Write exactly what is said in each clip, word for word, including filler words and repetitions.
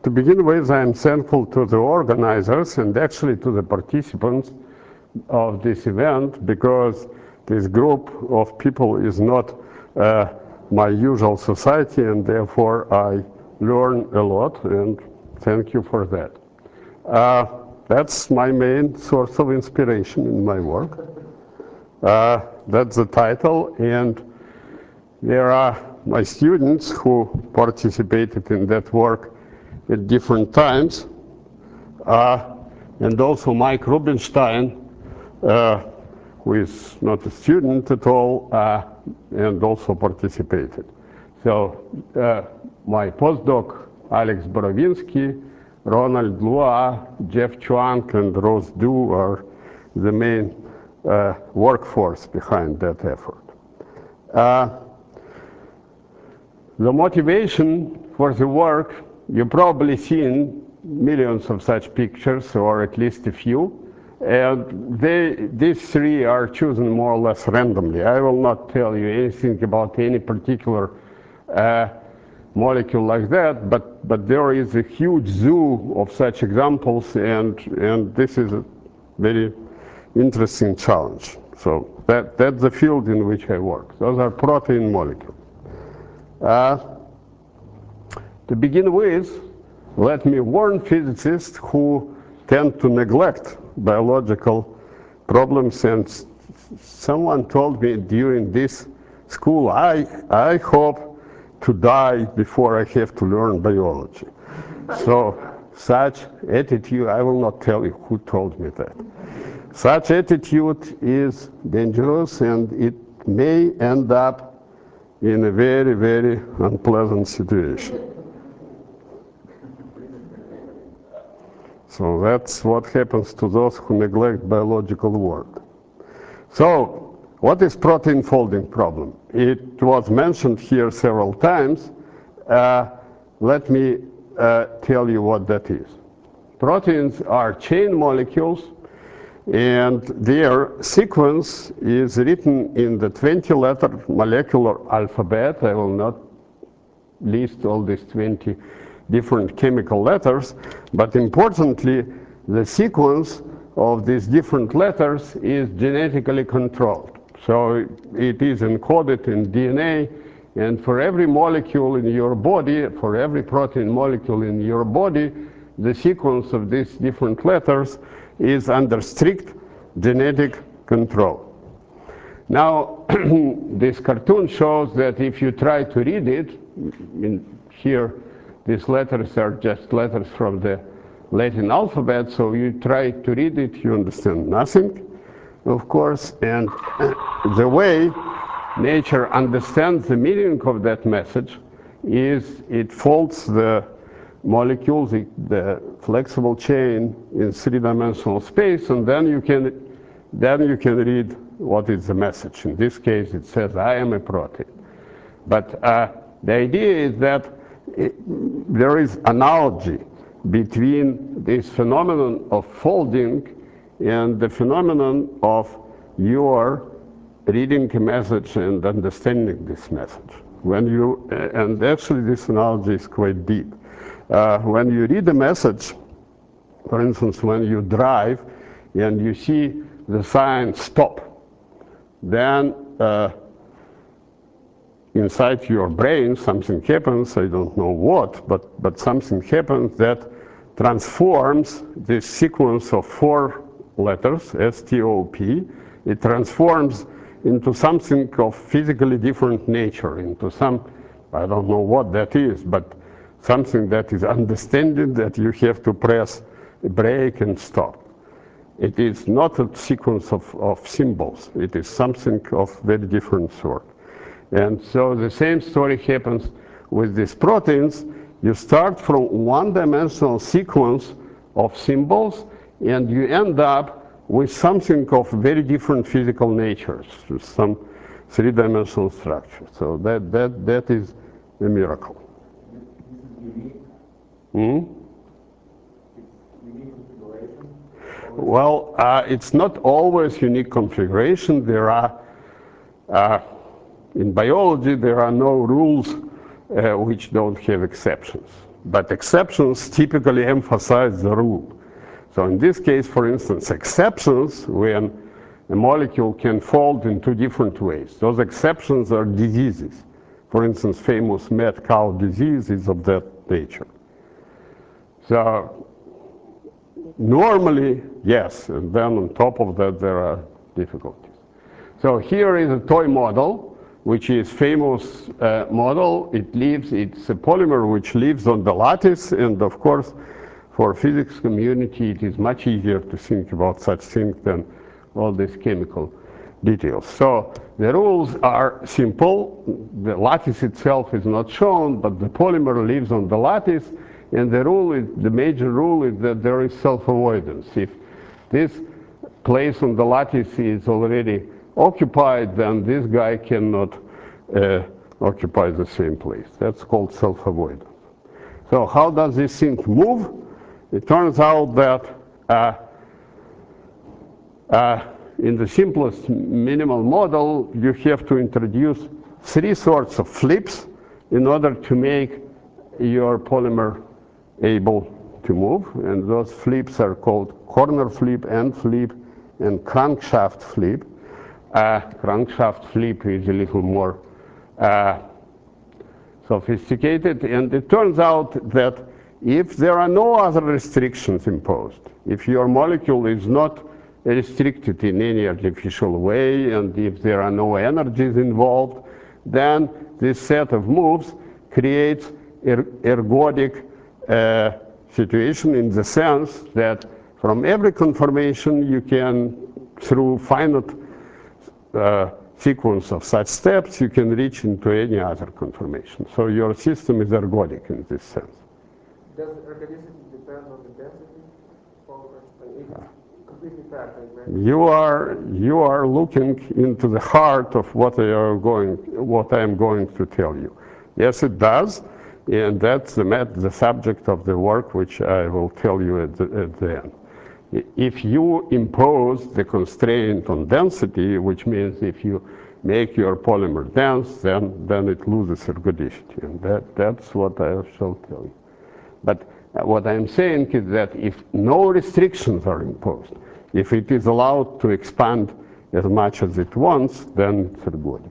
to begin with, I'm thankful to the organizers and actually to the participants of this event, because this group of people is not uh, my usual society, and therefore I learn a lot, and thank you for that. Uh, that's my main source of inspiration in my work. Uh, that's the title, and there are my students who participated in that work at different times, uh, and also Mike Rubinstein, uh, who is not a student at all, uh, and also participated. So uh, my postdoc, Alex Borowinsky, Ronald Lua, Jeff Chuang, and Rose Du are the main uh, workforce behind that effort. Uh, the motivation for the work, you've probably seen millions of such pictures, or at least a few. And they, these three are chosen more or less randomly. I will not tell you anything about any particular uh, molecule like that, but, but there is a huge zoo of such examples, and, and this is a very interesting challenge. So that, that's the field in which I work. Those are protein molecules. Uh, to begin with, let me warn physicists who tend to neglect biological problems, and someone told me during this school, I, I hope to die before I have to learn biology. So such attitude, I will not tell you who told me that. Such attitude is dangerous, and it may end up in a very, very unpleasant situation. So that's what happens to those who neglect biological work. So what is protein folding problem? It was mentioned here several times. Uh, let me uh, tell you what that is. Proteins are chain molecules, and their sequence is written in the twenty letter molecular alphabet. I will not list all these twenty different chemical letters, but importantly, the sequence of these different letters is genetically controlled. So it is encoded in D N A, and for every molecule in your body, for every protein molecule in your body, the sequence of these different letters is under strict genetic control. Now, this cartoon shows that if you try to read it, in here, these letters are just letters from the Latin alphabet, so you try to read it, you understand nothing, of course, and the way nature understands the meaning of that message is it folds the molecules, the, the flexible chain in three-dimensional space, and then you can then you can read what is the message. In this case, it says, I am a protein. But uh, the idea is that it, there is analogy between this phenomenon of folding and the phenomenon of your reading a message and understanding this message. When you, and actually this analogy is quite deep. Uh, when you read a message, for instance, when you drive and you see the sign stop, then uh, inside your brain something happens, I don't know what, but, but something happens that transforms this sequence of four letters, S T O P, it transforms into something of physically different nature, into some, I don't know what that is, but something that is understanding that you have to press a brake and stop. It is not a sequence of, of symbols. It is something of very different sort. And so the same story happens with these proteins. You start from one-dimensional sequence of symbols, and you end up with something of very different physical natures, some three-dimensional structure. So that, that, that is a miracle. Hmm? Well, uh, it's not always unique configuration. There are, uh, in biology, there are no rules uh, which don't have exceptions. but exceptions typically emphasize the rule. So in this case, for instance, exceptions when a molecule can fold in two different ways. Those exceptions are diseases. For instance, famous mad cow disease is of that nature. So normally, yes, and then on top of that, there are difficulties. So here is a toy model, which is famous uh, model. It lives, it's a polymer which lives on the lattice, and of course, for physics community, it is much easier to think about such things than all these chemical details. So the rules are simple. The lattice itself is not shown, but the polymer lives on the lattice, and the rule is, the major rule is that there is self-avoidance. If this place on the lattice is already occupied, then this guy cannot uh, occupy the same place. That's called self-avoidance. So how does this thing move? It turns out that uh, uh, in the simplest minimal model, you have to introduce three sorts of flips in order to make your polymer able to move. And those flips are called corner flip, end flip, and crankshaft flip. Uh, crankshaft flip is a little more uh, sophisticated. And it turns out that if there are no other restrictions imposed, if your molecule is not restricted in any artificial way, and if there are no energies involved, then this set of moves creates er ergodic uh, situation in the sense that from every conformation you can, through finite uh, sequence of such steps, you can reach into any other conformation. So your system is ergodic in this sense. Does ergodicity depend on the density? Or it's completely packed, right? You are, you are looking into the heart of what I, are going, what I am going to tell you. Yes, it does, and that's the, the subject of the work which I will tell you at the, at the end. If you impose the constraint on density, which means if you make your polymer dense, then, then it loses ergodicity, and that, that's what I shall tell you. But what I'm saying is that if no restrictions are imposed, if it is allowed to expand as much as it wants, then it's ergodic.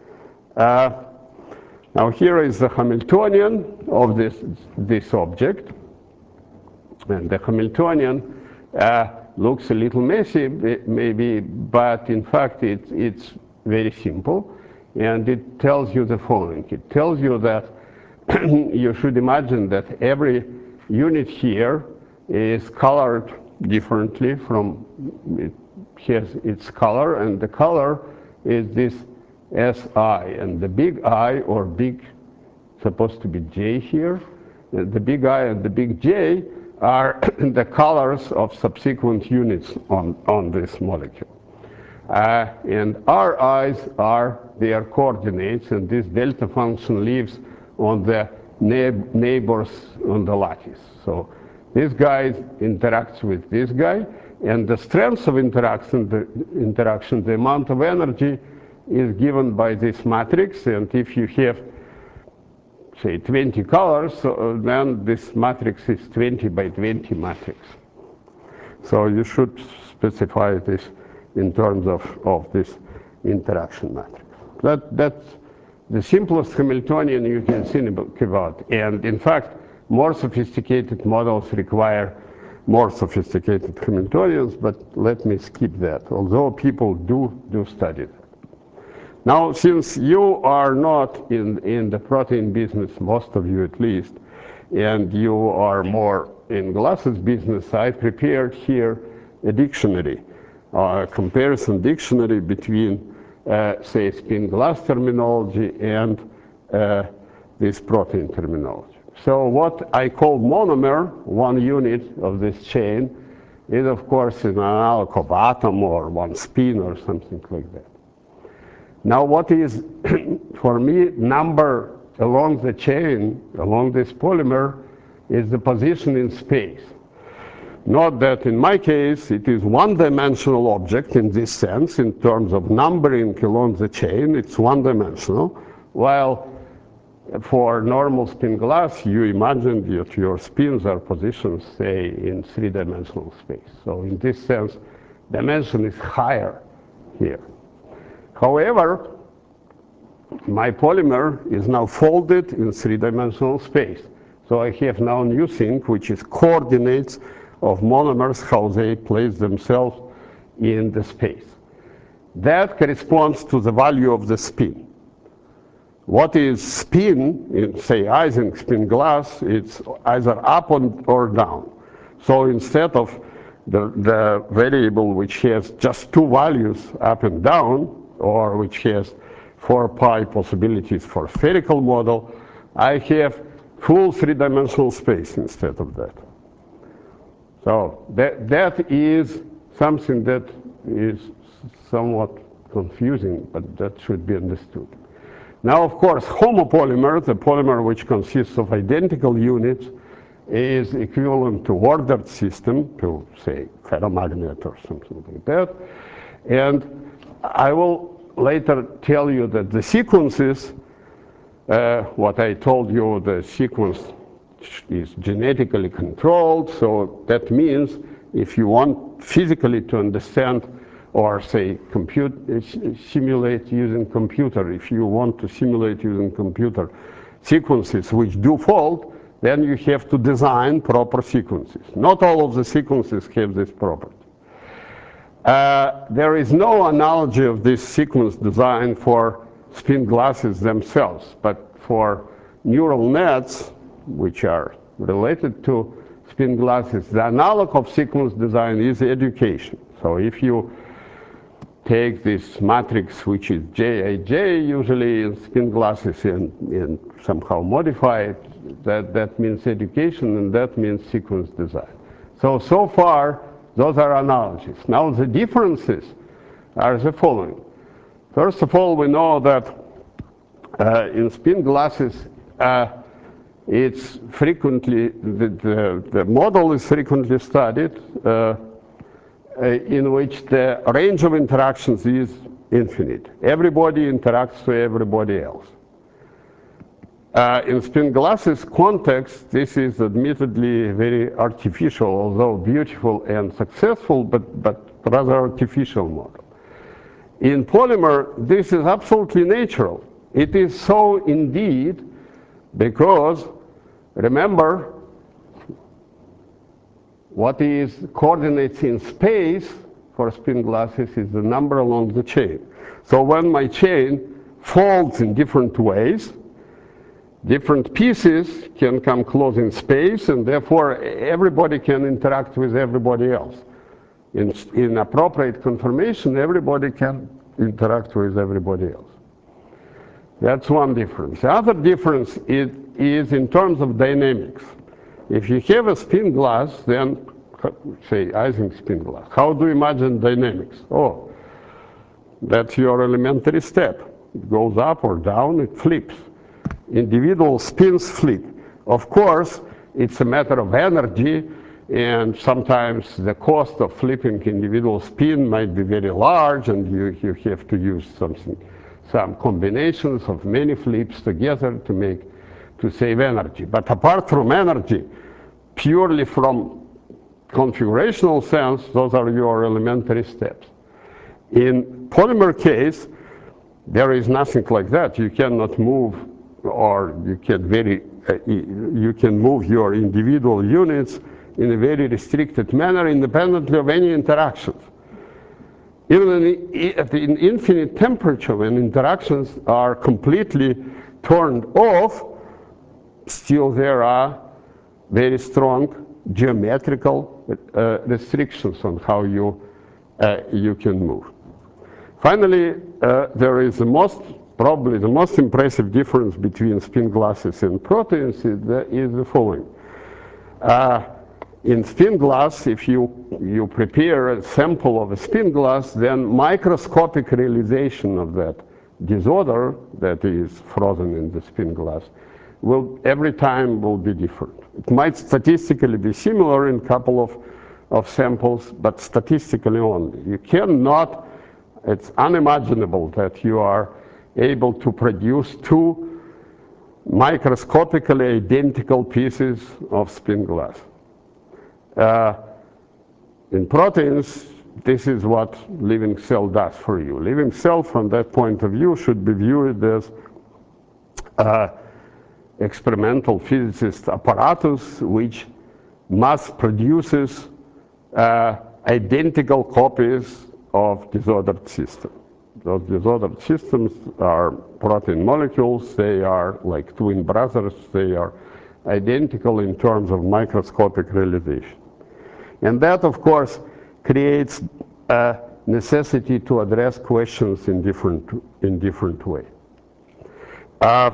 Uh, now here is the Hamiltonian of this, this object. And the Hamiltonian uh, looks a little messy, maybe, but in fact it, it's very simple. And it tells you the following. It tells you that you should imagine that every unit here is colored differently from, it has its color, and the color is this S I, and the big I, or big, supposed to be J here, the big I and the big J are the colors of subsequent units on, on this molecule. Uh, and our I's are their coordinates, and this delta function lives on the neighbors on the lattice. So this guy interacts with this guy, and the strength of interaction, the interaction, the amount of energy is given by this matrix, and if you have, say, twenty colors, so then this matrix is twenty by twenty matrix. So you should specify this in terms of, of this interaction matrix. That, that's the simplest Hamiltonian you can think about. And in fact, more sophisticated models require more sophisticated Hamiltonians, but let me skip that, although people do, do study that. Now, since you are not in, in the protein business, most of you at least, and you are more in glasses business, I prepared here a dictionary, a comparison dictionary between Uh, say, spin glass terminology and uh, this protein terminology. So what I call monomer, one unit of this chain, is of course an analog of atom or one spin or something like that. Now what is, for me, number along the chain, along this polymer, is the position in space. Note that in my case, it is one-dimensional object in this sense, in terms of numbering along the chain, it's one-dimensional, while for normal spin glass, you imagine that your spins are positioned, say, in three-dimensional space. So in this sense, dimension is higher here. However, my polymer is now folded in three-dimensional space. So I have now a new thing, which is coordinates of monomers, how they place themselves in the space. That corresponds to the value of the spin. What is spin in, say, Ising spin glass? It's either up or down. So instead of the, the variable which has just two values, up and down, or which has four pi possibilities for spherical model, I have full three-dimensional space instead of that. So that, that is something that is somewhat confusing, but that should be understood. Now, of course, homopolymer, the polymer which consists of identical units, is equivalent to ordered system, to, say, ferromagnet or something like that. And I will later tell you that the sequences, uh, what I told you, the sequence is genetically controlled. So that means if you want physically to understand or say compute, uh, simulate using computer, if you want to simulate using computer sequences which do fold, then you have to design proper sequences. Not all of the sequences have this property. Uh, there is no analogy of this sequence design for spin glasses themselves, but for neural nets, which are related to spin glasses, the analog of sequence design is education. So if you take this matrix, which is J I J usually in spin glasses, and, and somehow modify it, that, that means education, and that means sequence design. So, so far, those are analogies. Now, the differences are the following. First of all, we know that uh, in spin glasses, uh, it's frequently, the, the, the model is frequently studied, uh, Uh, in which the range of interactions is infinite. Everybody interacts to everybody else. Uh, in spin glasses context, this is admittedly very artificial, although beautiful and successful, but, but rather artificial model. In polymer, this is absolutely natural. It is so indeed because, remember, what is coordinates in space for spin glasses is the number along the chain. So when my chain folds in different ways, different pieces can come close in space, and therefore everybody can interact with everybody else. In, in appropriate conformation, everybody can interact with everybody else. That's one difference. The other difference is, is in terms of dynamics. If you have a spin glass, then, say, Ising spin glass, how do you imagine dynamics? Oh, that's your elementary step. It goes up or down, it flips. Individual spins flip. Of course, it's a matter of energy, and sometimes the cost of flipping individual spin might be very large, and you, you have to use something, some combinations of many flips together to make to save energy. But apart from energy, purely from configurational sense, those are your elementary steps. In polymer case, there is nothing like that. You cannot move, or you can very, uh, you can move your individual units in a very restricted manner, independently of any interactions. Even in, at the infinite temperature, when interactions are completely turned off, still there are very strong geometrical uh, restrictions on how you, uh, you can move. Finally, uh, there is the most, probably the most impressive difference between spin glasses and proteins is the, is the following. Uh, in spin glass, if you, you prepare a sample of a spin glass, then microscopic realization of that disorder that is frozen in the spin glass will every time will be different. It might statistically be similar in a couple of, of samples, but statistically only. You cannot, it's unimaginable that you are able to produce two microscopically identical pieces of spin glass. Uh, in proteins, this is what living cell does for you. Living cell, from that point of view, should be viewed as uh, experimental physicist apparatus which mass produces uh, identical copies of disordered systems. Those disordered systems are protein molecules. They are like twin brothers. They are identical in terms of microscopic realization. And that, of course, creates a necessity to address questions in different, in different way. Uh,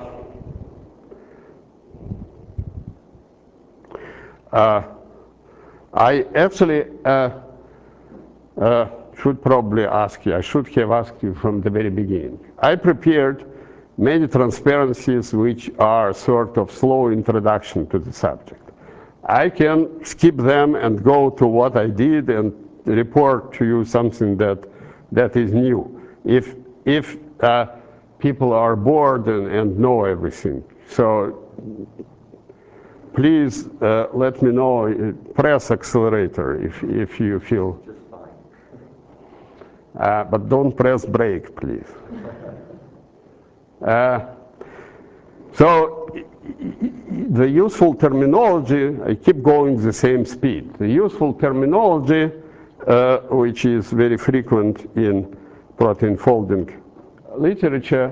uh, I actually uh, uh, should probably ask you, I should have asked you from the very beginning. I prepared many transparencies which are sort of slow introduction to the subject. I can skip them and go to what I did and report to you something that, that is new. If, if uh, people are bored and, and know everything. So please uh, let me know, uh, press accelerator if, if you feel. Just fine. Uh, but don't press brake, please. Uh, so the useful terminology, I keep going the same speed. The useful terminology, uh, which is very frequent in protein folding literature,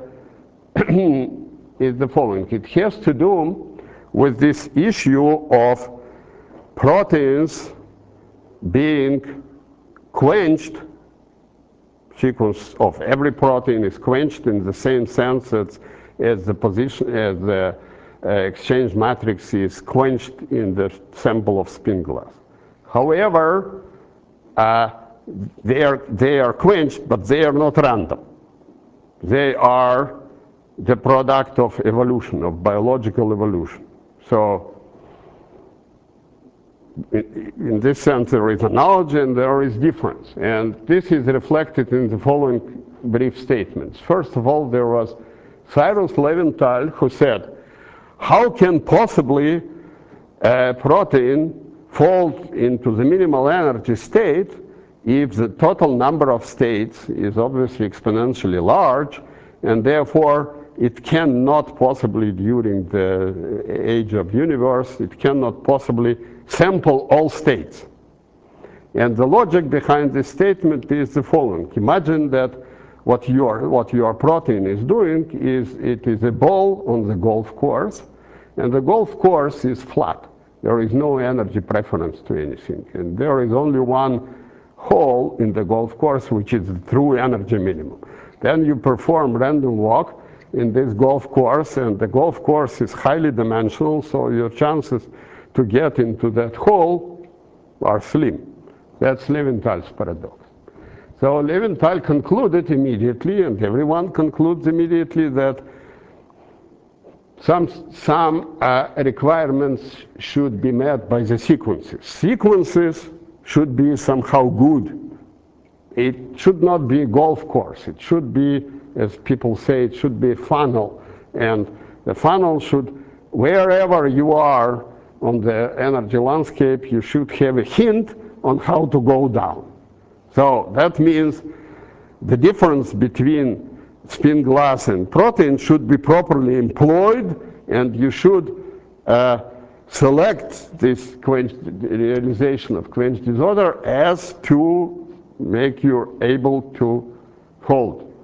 is the following. It has to do with this issue of proteins being quenched. Sequence of every protein is quenched in the same sense as, as the position, as the uh, exchange matrix is quenched in the sample of spin glass. However, uh, they are, they are quenched, but they are not random. They are the product of evolution, of biological evolution. So in, in this sense, there is analogy and there is difference. And this is reflected in the following brief statements. First of all, there was Cyrus Leventhal who said, how can possibly a protein fold into the minimal energy state if the total number of states is obviously exponentially large, and therefore it cannot possibly, during the age of universe, it cannot possibly sample all states. And the logic behind this statement is the following. Imagine that what your, what your protein is doing is it is a ball on the golf course, and the golf course is flat. There is no energy preference to anything. And there is only one hole in the golf course, which is the true energy minimum. Then you perform random walk in this golf course, and the golf course is highly dimensional, so your chances to get into that hole are slim. That's Leventhal's paradox. So Leventhal concluded immediately, and everyone concludes immediately, that some, some uh, requirements should be met by the sequences. Sequences should be somehow good. It should not be a golf course. It should be, as people say, it should be a funnel. And the funnel should, wherever you are on the energy landscape, you should have a hint on how to go down. So that means the difference between spin glass and protein should be properly employed, and you should uh, select this quench, realization of quench disorder as to make you able to fold.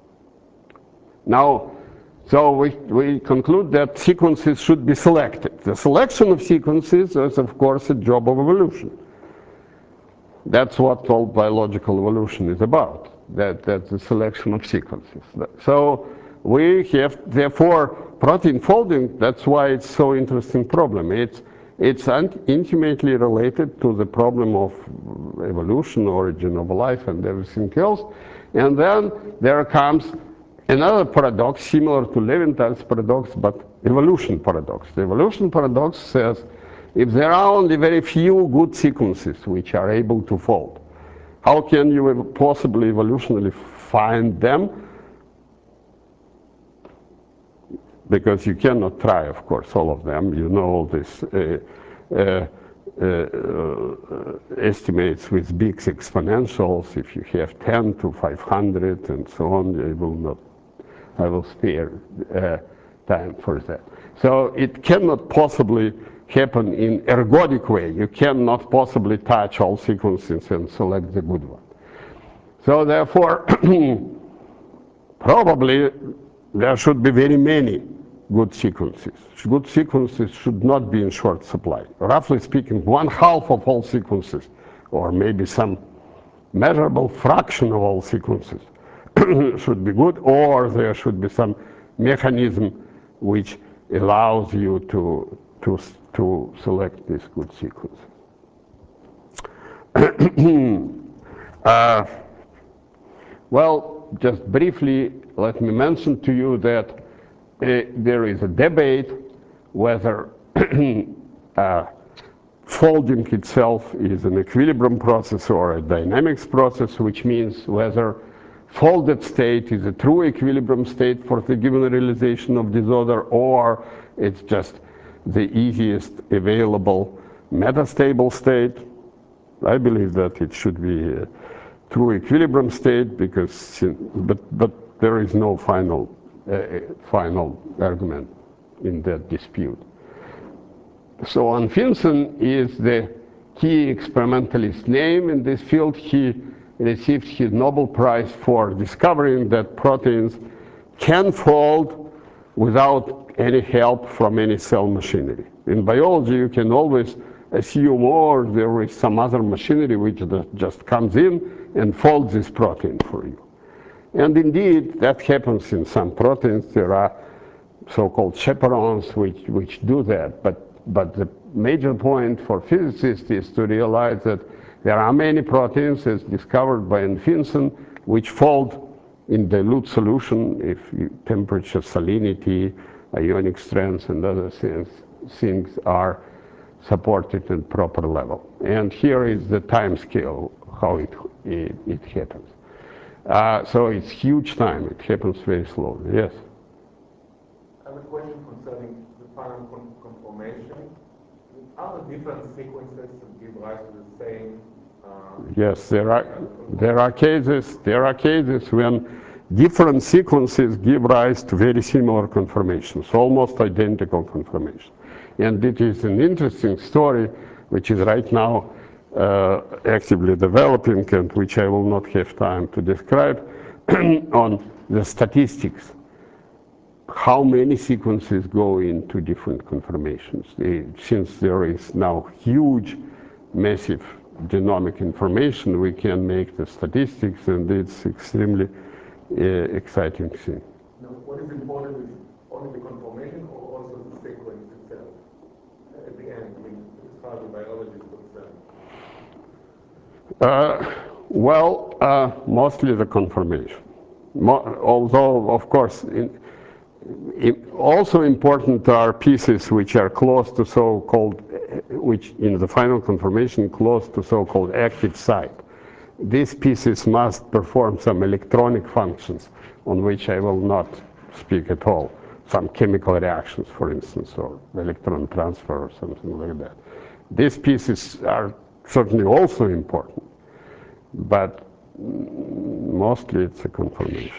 Now, so we, we conclude that sequences should be selected. The selection of sequences is, of course, a job of evolution. That's what all biological evolution is about, that, that's the selection of sequences. So we have, therefore, protein folding, that's why it's so interesting problem. It's, it's intimately related to the problem of evolution, origin of life, and everything else. And then there comes another paradox similar to Leventhal's paradox, but evolution paradox. The evolution paradox says, if there are only very few good sequences which are able to fold, how can you possibly evolutionarily find them? because you cannot try, of course, all of them. You know all this uh, uh, uh, uh, estimates with big exponentials. If you have ten to five hundred and so on, I will not, I will spare uh, time for that. So it cannot possibly happen in ergodic way. You cannot possibly touch all sequences and select the good one. So therefore, probably there should be very many good sequences. Good sequences should not be in short supply. Roughly speaking, one half of all sequences, or maybe some measurable fraction of all sequences should be good, or there should be some mechanism which allows you to, to, to select these good sequences. uh, well, just briefly, let me mention to you that uh, there is a debate whether uh, folding itself is an equilibrium process or a dynamics process, which means whether folded state is a true equilibrium state for the given realization of disorder, or it's just the easiest available metastable state. I believe that it should be a true equilibrium state, because, but, but there is no final, uh, final argument in that dispute. So Anfinsen is the key experimentalist name in this field. He received his Nobel Prize for discovering that proteins can fold without any help from any cell machinery. In biology, you can always assume, or there is some other machinery which just comes in and folds this protein for you. And indeed, that happens in some proteins. There are so-called chaperones which, which do that. But, but the major point for physicists is to realize that there are many proteins, as discovered by Anfinsen, which fold in dilute solution if you, temperature, salinity, ionic strengths, and other things, things are supported at proper level. And here is the time scale, how it, it, it happens. Uh, so it's huge time. It happens very slowly. Yes? I have a question concerning the final con conformation. Are there different sequences that give rise to the same? Uh, yes, there are, there are cases, there are cases when different sequences give rise to very similar conformations, almost identical conformations. And it is an interesting story, which is right now uh, actively developing, and which I will not have time to describe, on the statistics. How many sequences go into different conformations? Since there is now huge, massive genomic information, we can make the statistics, and it's extremely uh, exciting thing. Now, what is important is only the conformation or also the sequence itself at the end, I mean, as far as the biology is concerned? Uh, well, uh, mostly the conformation. Mo although, of course, in, in also important are pieces which are close to so-called, which in the final conformation close to so-called active site. These pieces must perform some electronic functions on which I will not speak at all. Some chemical reactions, for instance, or electron transfer or something like that. These pieces are certainly also important, but mostly it's a conformation.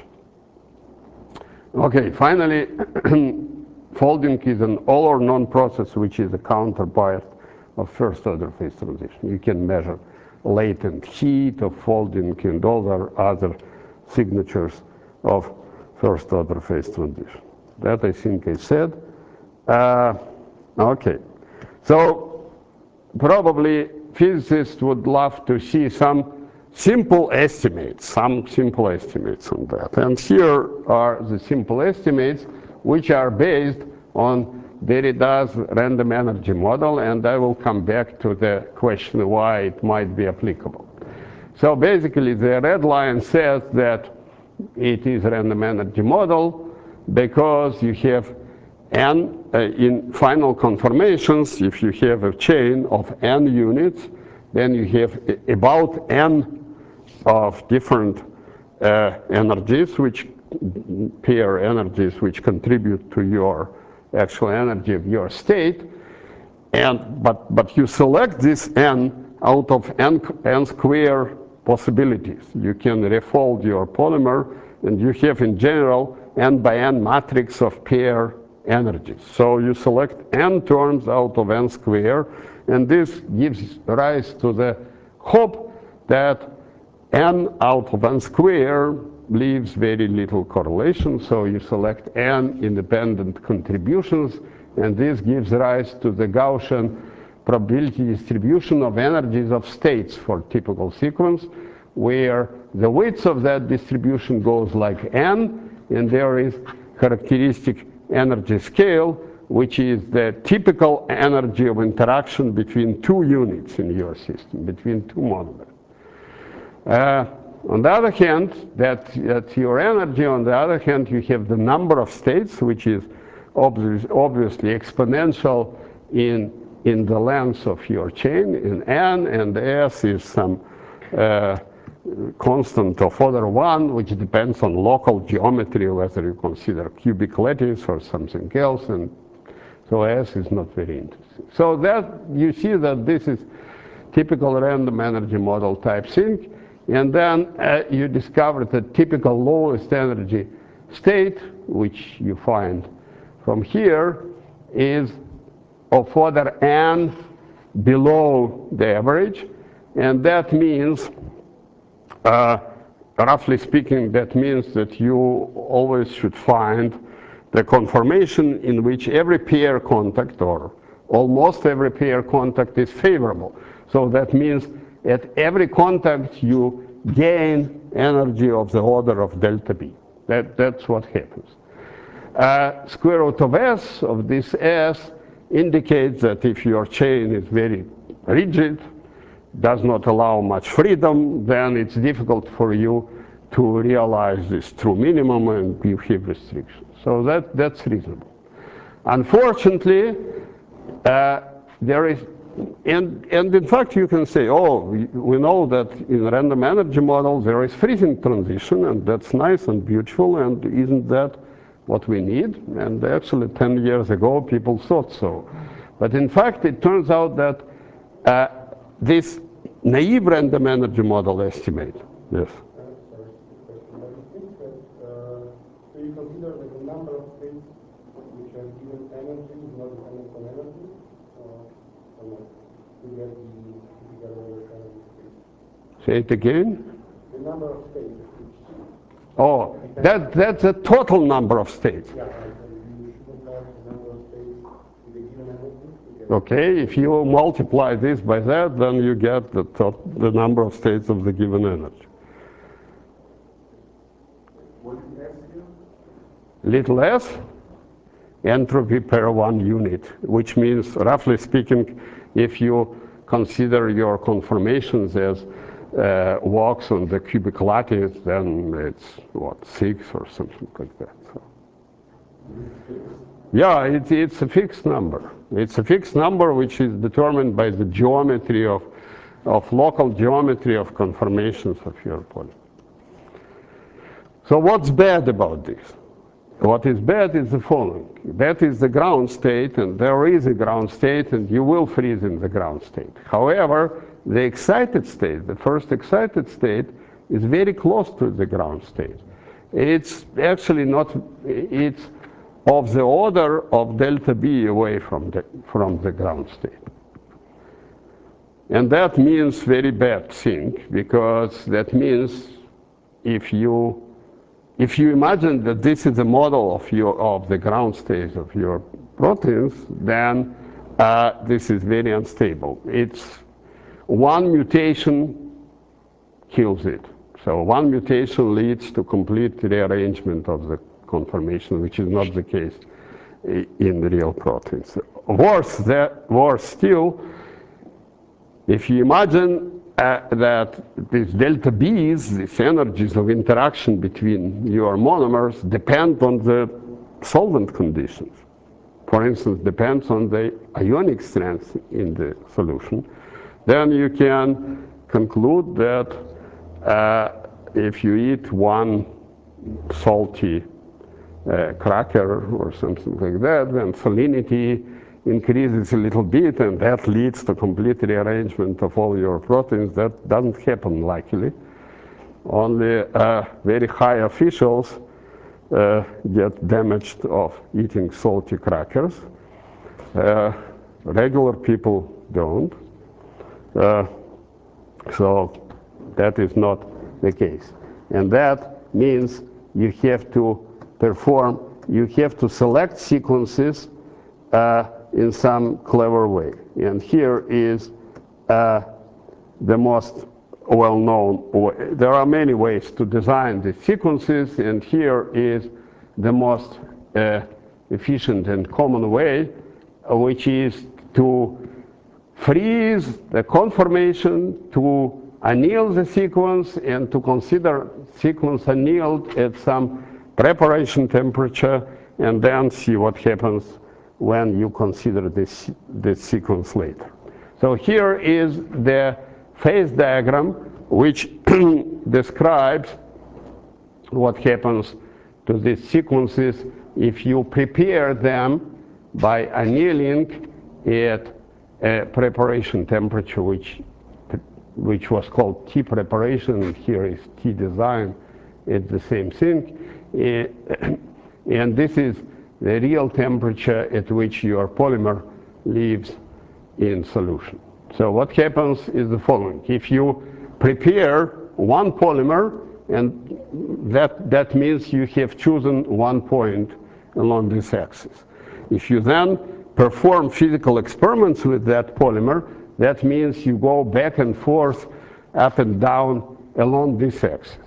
Okay, finally, folding is an all or none process, which is a counterpart of first order phase transition. You can measure latent heat of folding and all the other signatures of first order phase transition. That I think I said. Uh, okay, so probably physicists would love to see some simple estimates, some simple estimates on that. And here are the simple estimates, which are based on Derrida's random energy model, and I will come back to the question why it might be applicable. So basically, the red line says that it is a random energy model because you have n uh, in final conformations. If you have a chain of n units, then you have about n of different uh, energies which pair energies which contribute to your actual energy of your state. And, but, but you select this n out of n, n square possibilities. You can refold your polymer, and you have in general n by n matrix of pair energies. So you select n terms out of n square, and this gives rise to the hope that n out of n square leaves very little correlation. So you select n independent contributions, and this gives rise to the Gaussian probability distribution of energies of states for typical sequence, where the weights of that distribution goes like n, and there is characteristic energy scale, which is the typical energy of interaction between two units in your system, between two monomers. Uh, on the other hand, that, that's your energy. On the other hand, you have the number of states, which is obvious, obviously exponential in, in the length of your chain in n, and s is some uh, constant of order one, which depends on local geometry, whether you consider cubic lattice or something else, and so s is not very interesting. So that you see that this is typical random energy model type thing. And then uh, you discover the typical lowest energy state, which you find from here, is of order n below the average. And that means, uh, roughly speaking, that means that you always should find the conformation in which every pair contact, or almost every pair contact, is favorable. So that means at every contact you gain energy of the order of delta B. That, that's what happens. Uh, square root of s of this s indicates that if your chain is very rigid, does not allow much freedom, then it's difficult for you to realize this true minimum, and you have restrictions. So that, that's reasonable. Unfortunately, uh, there is And, and in fact, you can say, oh, we, we know that in random energy model there is freezing transition, and that's nice and beautiful, and isn't that what we need? And actually, ten years ago, people thought so. But in fact, it turns out that uh, this naive random energy model estimate, yes. So you consider that the number of states which are given energy is not dependent on energy? To get the typical energy state. Say it again. The number of states. Oh, that, that's a total number of states. Yeah, right. So you should have the number of states with the given energy. Okay, if you multiply this by that, then you get the, the number of states of the given energy. What is S here? Little s, entropy per one unit, which means, roughly speaking, if you consider your conformations as uh, walks on the cubic lattice, then it's, what, six or something like that. So. Yeah, it, it's a fixed number. It's a fixed number which is determined by the geometry of, of local geometry of conformations of your polymer. So what's bad about this? What is bad is the following. That is the ground state, and there is a ground state, and you will freeze in the ground state. However, the excited state, the first excited state, is very close to the ground state. It's actually not, it's of the order of delta B away from the, from the ground state. And that means very bad thing, because that means if you If you imagine that this is a model of, your, of the ground state of your proteins, then uh, this is very unstable. It's one mutation kills it. So one mutation leads to complete rearrangement of the conformation, which is not the case in the real proteins. Worse, that, worse still, if you imagine Uh, that these delta B's, these energies of interaction between your monomers, depend on the solvent conditions. For instance, depends on the ionic strength in the solution. Then you can conclude that uh, if you eat one salty uh, cracker or something like that, then salinity increases a little bit, and that leads to complete rearrangement of all your proteins. That doesn't happen, luckily. Only uh, very high officials uh, get damaged of eating salty crackers. Uh, regular people don't. Uh, so that is not the case. And that means you have to perform, you have to select sequences uh, in some clever way. And here is uh, the most well-known way. There are many ways to design the sequences, and here is the most uh, efficient and common way, uh, which is to freeze the conformation, to anneal the sequence, and to consider sequence annealed at some preparation temperature, and then see what happens when you consider this, this sequence later. So here is the phase diagram which describes what happens to these sequences if you prepare them by annealing at a preparation temperature, which which was called T preparation, and here is T design. It's the same thing. And this is the real temperature at which your polymer lives in solution. So what happens is the following. If you prepare one polymer, and that, that means you have chosen one point along this axis. If you then perform physical experiments with that polymer, that means you go back and forth, up and down along this axis.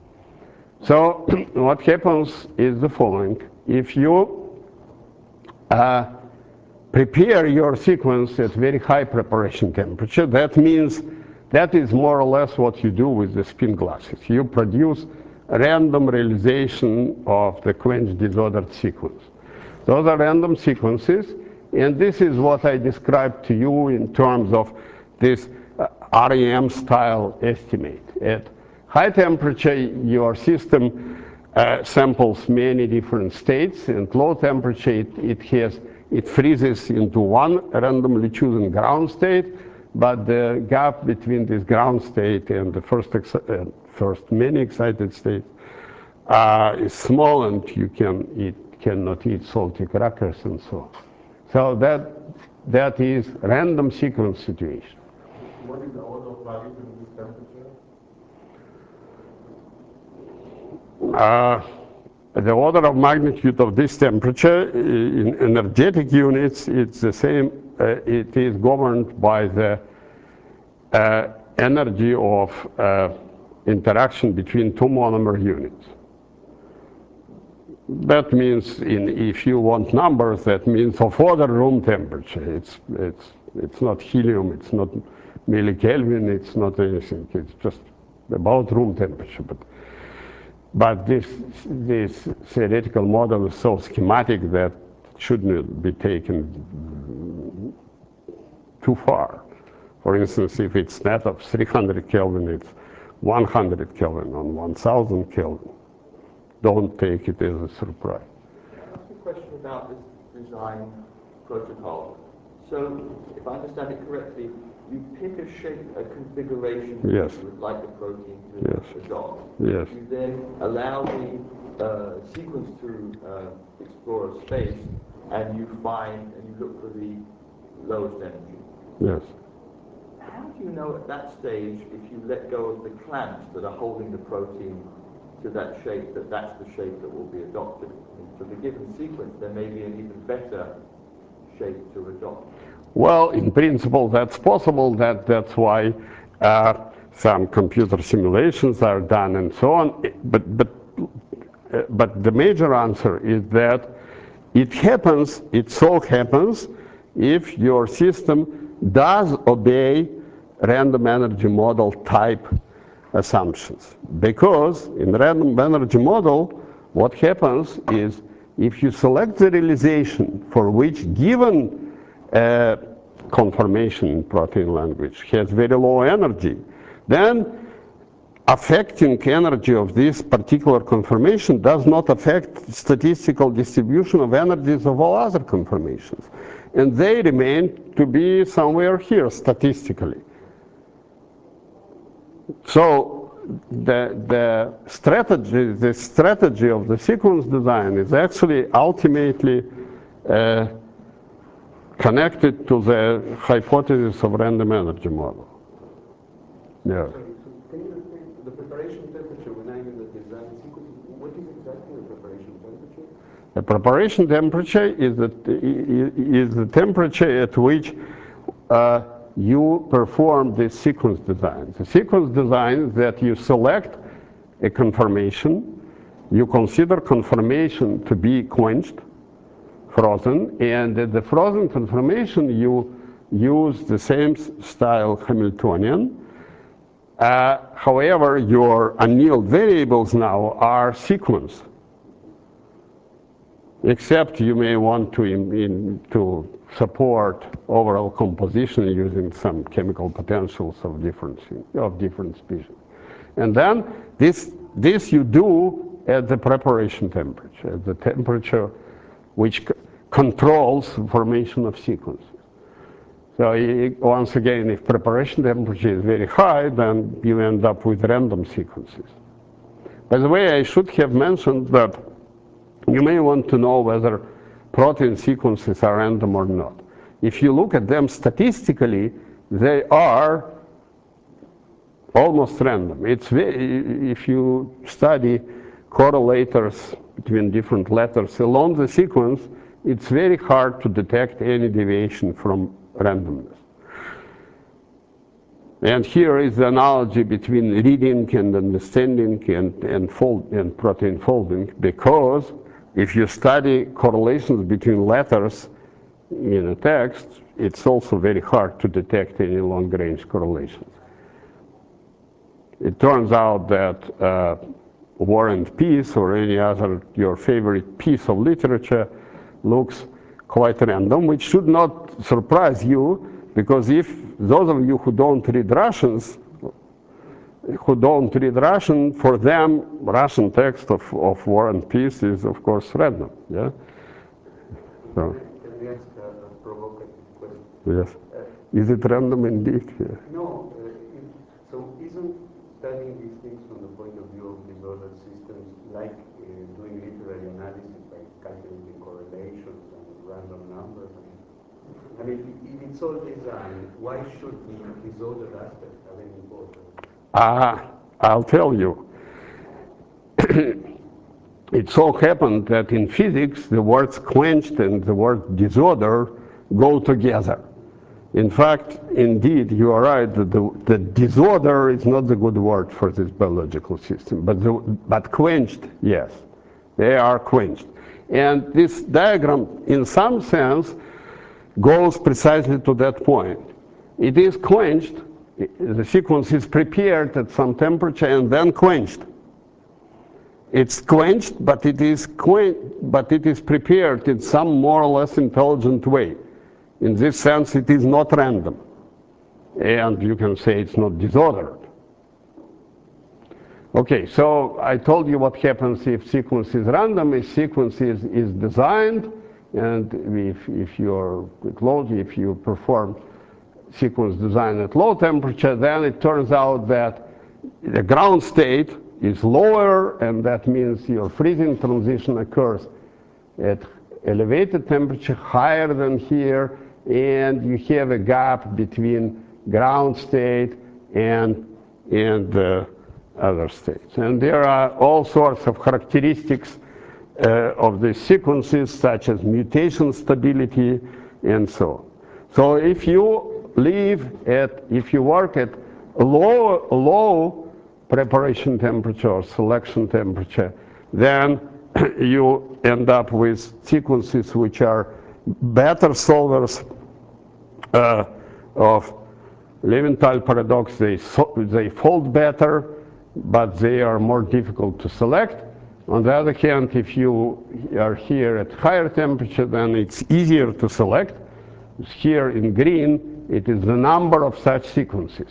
So what happens is the following. If you uh, prepare your sequence at very high preparation temperature, that means that is more or less what you do with the spin glasses. You produce a random realization of the quench disordered sequence. Those are random sequences, and this is what I described to you in terms of this uh, R E M style estimate. At high temperature, your system uh, samples many different states, and low temperature, it, it has it freezes into one randomly chosen ground state, but the gap between this ground state and the first, uh, first many excited states uh, is small, and you can eat, cannot eat salty crackers and so on. So that, that is random sequence situation. What is the order of magnitude of this temperature? Uh, the order of magnitude of this temperature in energetic units, it's the same. Uh, it is governed by the uh, energy of uh, interaction between two monomer units. That means, in, if you want numbers, that means of order room temperature. It's, it's, it's not helium, it's not millikelvin, it's not anything. It's just about room temperature. But, but this, this theoretical model is so schematic that it shouldn't be taken too far. For instance, if it's net of three hundred Kelvin, it's one hundred Kelvin on one thousand Kelvin. Don't take it as a surprise. Can I ask a question about this design protocol? So, if I understand it correctly, you pick a shape, a configuration Yes. you would like the protein to Yes. adopt. Yes. You then allow the uh, sequence to uh, explore a space, and you find and you look for the lowest energy. Yes. How do you know at that stage, if you let go of the clamps that are holding the protein to that shape, that that's the shape that will be adopted? And for the given sequence, there may be an even better shape to adopt. Well, in principle, that's possible. That, that's why uh, some computer simulations are done and so on. But, but, uh, but the major answer is that it happens, it so happens, if your system does obey random energy model type assumptions. Because in random energy model, what happens is if you select the realization for which given uh, conformation in protein language has very low energy, then affecting energy of this particular conformation does not affect statistical distribution of energies of all other conformations. And they remain to be somewhere here statistically. So the, the strategy, the strategy of the sequence design is actually ultimately uh, connected to the hypothesis of random energy model. Yeah. Sorry, so can you repeat the preparation temperature when I use the design sequence? What is exactly the preparation temperature? The preparation temperature is the, is the temperature at which uh, you perform the sequence design. The sequence design is that you select a conformation, you consider conformation to be quenched, frozen, and at the frozen conformation you use the same style Hamiltonian. Uh, however, your annealed variables now are sequenced, except you may want to, in, in, to support overall composition using some chemical potentials of different, of different species. And then this, this you do at the preparation temperature, at the temperature which c controls formation of sequences. So once again, if preparation temperature is very high, then you end up with random sequences. By the way, I should have mentioned that you may want to know whether protein sequences are random or not. If you look at them statistically, they are almost random. It's very, if you study correlators between different letters along the sequence, it's very hard to detect any deviation from randomness. And here is the analogy between reading and understanding and, and, fold, and protein folding, because if you study correlations between letters in a text, it's also very hard to detect any long-range correlations. It turns out that uh, War and Peace or any other your favorite piece of literature looks quite random, which should not surprise you, because if those of you who don't read Russians, who don't read Russian, for them, Russian text of, of War and Peace is, of course, random. Yeah? So, Can we ask a, a provocative question? yes. Uh, Is it random indeed? Yeah. no, uh, it, so isn't studying these things from the point of view of disordered systems like uh, doing literary analysis by calculating correlations and random numbers? I mean, if it's all design, why should the disordered aspects have any importance? Ah, I'll tell you. It so happened that in physics, the words quenched and the word disorder go together. In fact, indeed, you are right that the, the disorder is not the good word for this biological system, but, the, but quenched, yes, they are quenched. And this diagram, in some sense, goes precisely to that point. It is quenched, the sequence is prepared at some temperature and then quenched. It's quenched, but it is quenched, but it is prepared in some more or less intelligent way. In this sense, it is not random. And you can say it's not disordered. Okay, so I told you what happens if sequence is random. If sequence is, is designed, and if, if you're at low, if you perform sequence design at low temperature, then it turns out that the ground state is lower, and that means your freezing transition occurs at elevated temperature, higher than here, and you have a gap between ground state and, and the other states. And there are all sorts of characteristics uh, of the sequences, such as mutation stability and so on. So if you live at, if you work at low, low preparation temperature or selection temperature, then you end up with sequences which are better solvers uh, of Leventhal paradox. They, so, they fold better, but they are more difficult to select. On the other hand, if you are here at higher temperature, then it's easier to select. Here in green, it is the number of such sequences.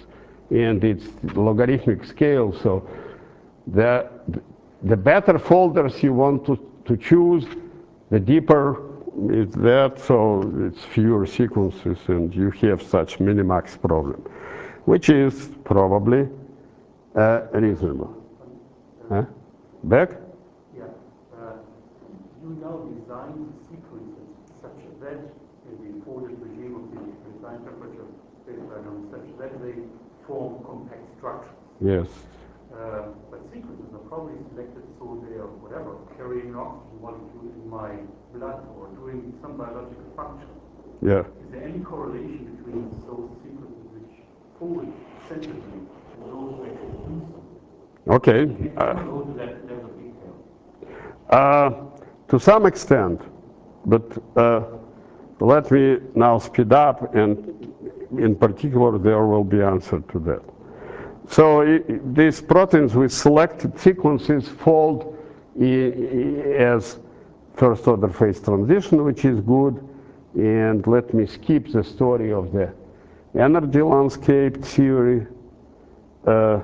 and it's logarithmic scale. So the, the better folders you want to, to choose, the deeper is that, so it's fewer sequences, and you have such minimax problem, which is probably uh, reasonable. Huh? Back? Yeah. Uh, you now design sequences such that in the folded regime of the design temperature space such that they form compact structures. Yes. Uh, but sequences are probably selected so they are whatever, carrying an oxygen molecule in my blood or doing some biological function. Yeah. Is there any correlation between those sequences which fold centrally and those which actually do something? Okay. Can you Uh, go to that level of detail? uh, to some extent, but uh, let me now speed up, and in particular there will be answer to that. So I, these proteins with selected sequences fold I, I, as first order phase transition, which is good. And let me skip the story of the energy landscape theory. Uh,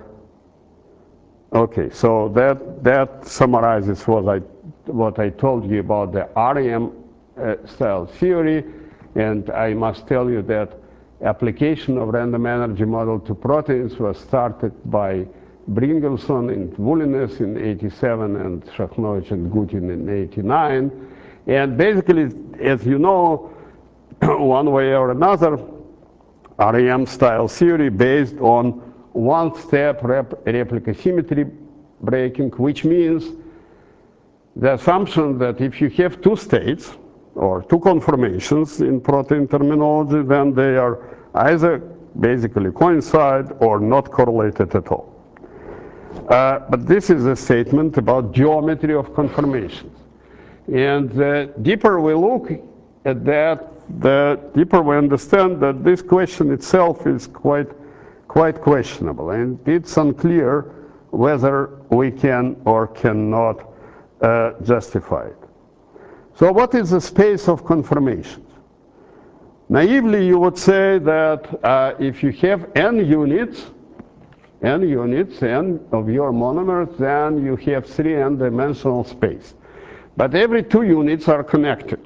okay, so that, that summarizes what I, what I told you about the R E M uh, style theory. And I must tell you that application of random energy model to proteins was started by Bringelson and Wulinas in eighty-seven and Shakhnovich and Gutin in eighty-nine. And basically, as you know, one way or another, R E M style theory based on one-step rep replica symmetry breaking, which means the assumption that if you have two states, or two conformations in protein terminology, then they are either basically coincide or not correlated at all. Uh, but this is a statement about geometry of conformations. And the deeper we look at that, the deeper we understand that this question itself is quite, quite questionable. And it's unclear whether we can or cannot uh, justify it. So what is the space of conformations? Naively, you would say that uh, if you have n units, n units, n of your monomers, then you have three n-dimensional space. But every two units are connected.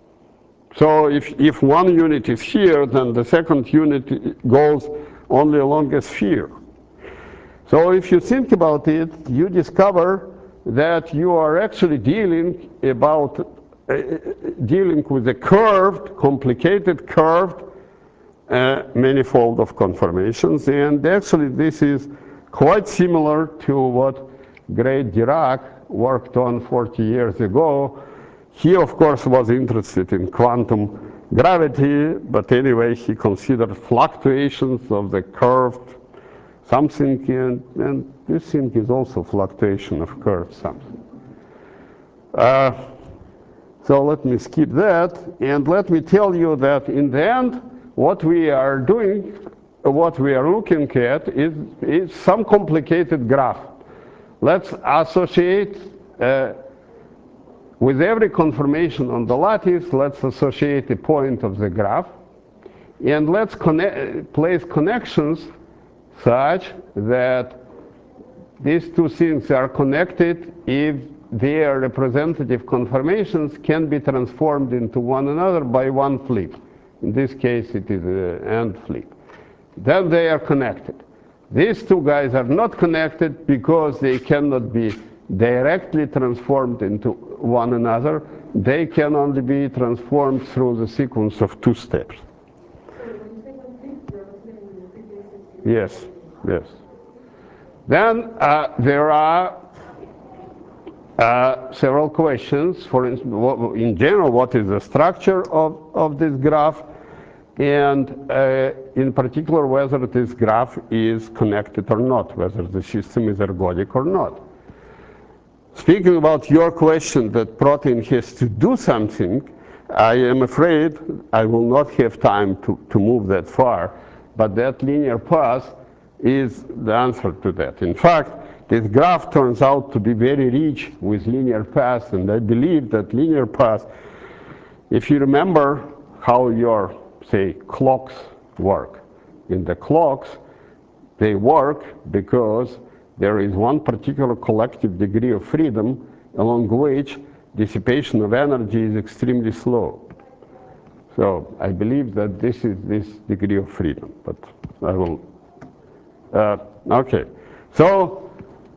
So if, if one unit is here, then the second unit goes only along a sphere. So if you think about it, you discover that you are actually dealing about Uh, dealing with a curved, complicated curved uh, manifold of conformations. And actually this is quite similar to what great Dirac worked on forty years ago. He, of course, was interested in quantum gravity, but anyway, he considered fluctuations of the curved something, and, and this thing is also fluctuation of curved something. Uh, So let me skip that, and let me tell you that in the end, what we are doing, what we are looking at is, is some complicated graph. Let's associate uh, with every conformation on the lattice, let's associate a point of the graph, and let's connect, place connections such that these two things are connected if their representative conformations can be transformed into one another by one flip. In this case, it is an end flip. Then they are connected. These two guys are not connected because they cannot be directly transformed into one another. They can only be transformed through the sequence of two steps. Yes, yes. Then uh, there are uh, several questions. For instance, in general, what is the structure of, of this graph? And uh, in particular, whether this graph is connected or not, whether the system is ergodic or not. Speaking about your question that protein has to do something, I am afraid I will not have time to, to move that far, but that linear path is the answer to that. In fact, this graph turns out to be very rich with linear paths, and I believe that linear paths, if you remember how your, say, clocks work, in the clocks, They work because there is one particular collective degree of freedom along which dissipation of energy is extremely slow. So I believe that this is this degree of freedom, but I will. Uh, okay, so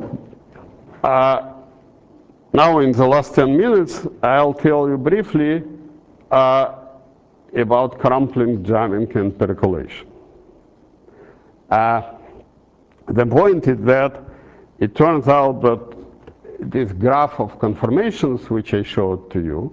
uh, now in the last ten minutes, I'll tell you briefly uh, about crumpling, jamming, and percolation. Uh, the point is that it turns out that this graph of conformations, which I showed to you,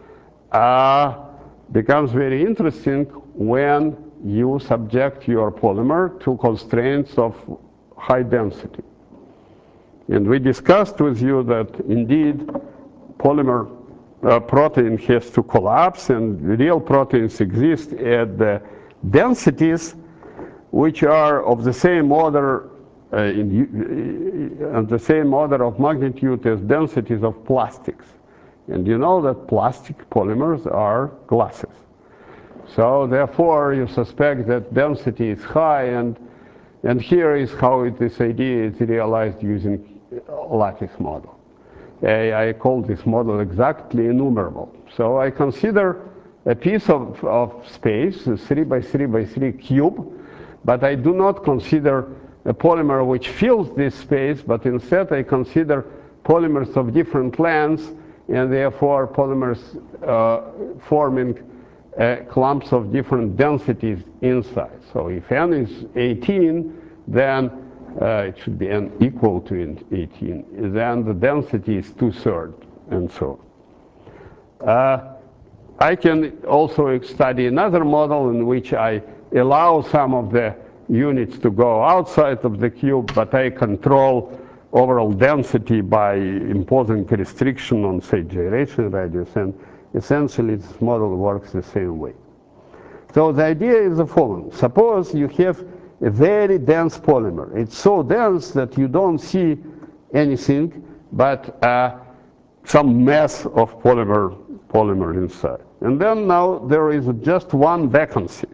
uh, becomes very interesting when you subject your polymer to constraints of high density. And we discussed with you that indeed polymer uh, protein has to collapse, and real proteins exist at the densities which are of the same order uh, in, uh, the same order of magnitude as densities of plastics. And you know that plastic polymers are glasses. So therefore, you suspect that density is high, and, and here is how it, this idea is realized using a lattice model. I, I call this model exactly enumerable. So I consider a piece of, of space, a three by three by three cube, but I do not consider a polymer which fills this space, but instead I consider polymers of different lengths, and therefore polymers uh, forming uh, clumps of different densities inside. So if n is eighteen, then uh, it should be n equal to eighteen. Then the density is two-thirds, and so on. Uh, I can also study another model in which I allow some of the units to go outside of the cube, but I control overall density by imposing restriction on, say, gyration radius, and essentially this model works the same way. So the idea is the following. Suppose you have a very dense polymer. It's so dense that you don't see anything but uh, some mass of polymer, polymer inside. And then now there is just one vacancy.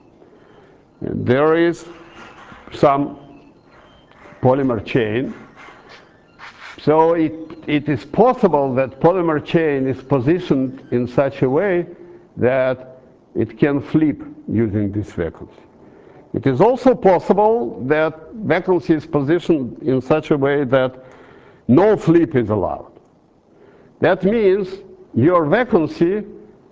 And there is some polymer chain. So it, it is possible that polymer chain is positioned in such a way that it can flip using this vacancy. It is also possible that vacancy is positioned in such a way that no flip is allowed. That means your vacancy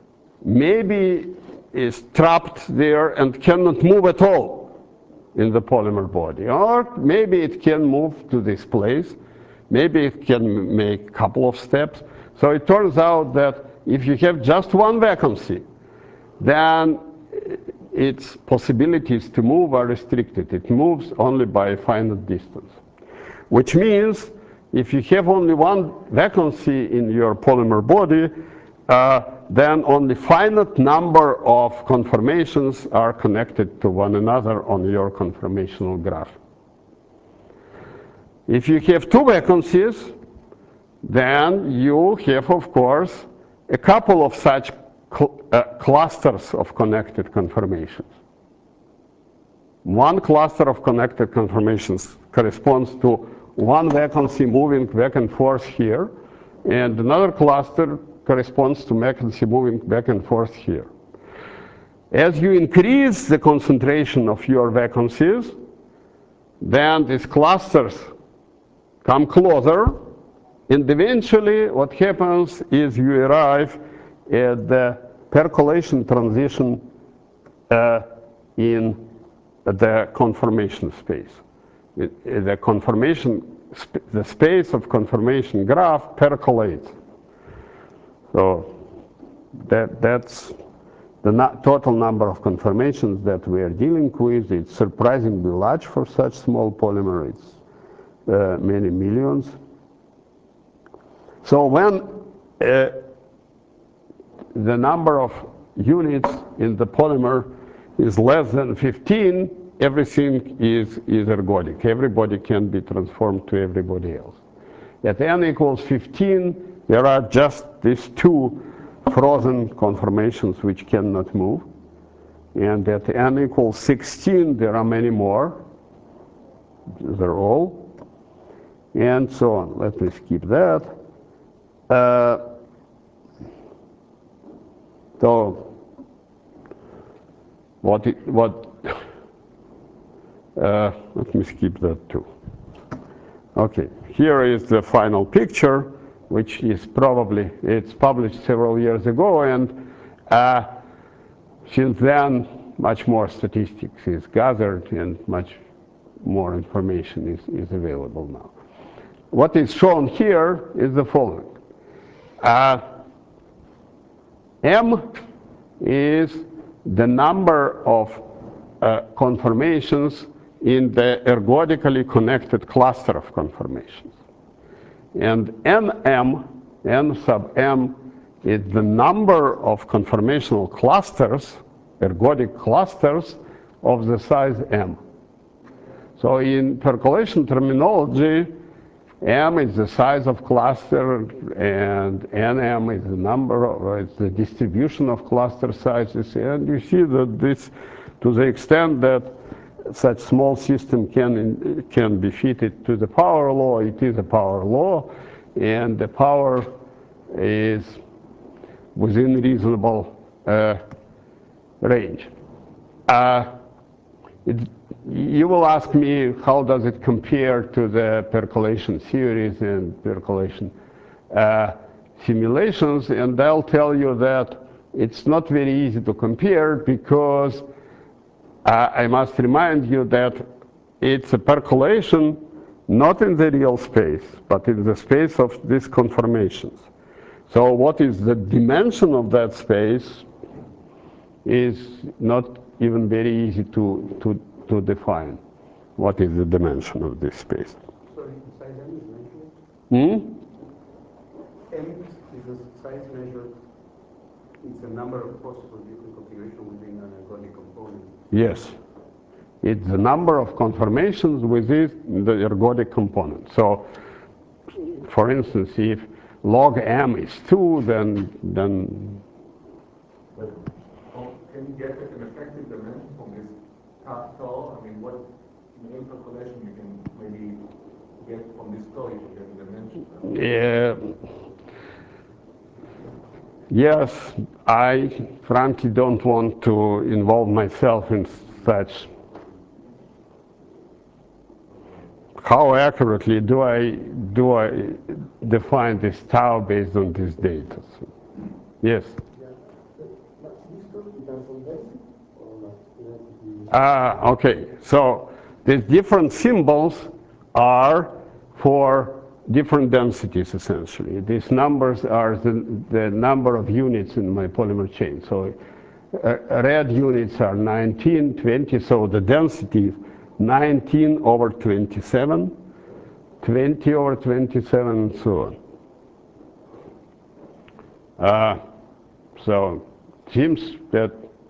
maybe is trapped there and cannot move at all in the polymer body. Or maybe it can move to this place. Maybe it can make a couple of steps. So it turns out that if you have just one vacancy, then its possibilities to move are restricted. It moves only by a finite distance. Which means if you have only one vacancy in your polymer body, uh, then only finite number of conformations are connected to one another on your conformational graph. If you have two vacancies, then you have, of course, a couple of such cl uh, clusters of connected conformations. One cluster of connected conformations corresponds to one vacancy moving back and forth here, and another cluster corresponds to vacancy moving back and forth here. As you increase the concentration of your vacancies, then these clusters come closer, and eventually what happens is you arrive at the percolation transition uh, in the conformation space. It, the conformation, sp the space of conformation graph percolates. So that, that's the no total number of conformations that we are dealing with. It's surprisingly large for such small polymer. It's uh, many millions. So when uh, the number of units in the polymer is less than fifteen, everything is, is ergodic. Everybody can be transformed to everybody else. At n equals fifteen, there are just these two frozen conformations which cannot move. And at n equals sixteen, there are many more. they're all, and so on. Let me skip that. Uh, so, what, it, what uh, let me skip that too. Okay, here is the final picture, which is probably, it's published several years ago, and uh, since then, much more statistics is gathered and much more information is, is available now. What is shown here is the following. Uh, M is the number of uh, conformations in the ergodically connected cluster of conformations. And N M, N sub M, is the number of conformational clusters, ergodic clusters, of the size M. So in percolation terminology, M is the size of cluster, and N M is the number of, it's the distribution of cluster sizes. And you see that this, to the extent that such small system can, can be fitted to the power law, it is a power law, and the power is within reasonable uh, range. Uh, it, you will ask me, how does it compare to the percolation theories and percolation uh, simulations? And I'll tell you that it's not very easy to compare, because uh, I must remind you that it's a percolation not in the real space, but in the space of these conformations. So what is the dimension of that space is not even very easy to, to, to define. What is the dimension of this space? Sorry, size M is measured? Hmm? M is a size measured. It's a number of possible different configurations within an ergodic component. Yes. It's the number of conformations within the ergodic component. So, for instance, if log M is two, then, then But oh, can you get an effective dimension from this tau? I mean, what in your calculation you can maybe get from this tau, you can get a dimension? yeah. Yes, I frankly don't want to involve myself in such. How accurately do I do I define this tau based on this data? Yes. Ah, okay. So the different symbols are for different densities, essentially. These numbers are the, the number of units in my polymer chain. So uh, red units are nineteen, twenty, so the density is nineteen over twenty-seven, twenty over twenty-seven, and so on. Uh, so it seems that,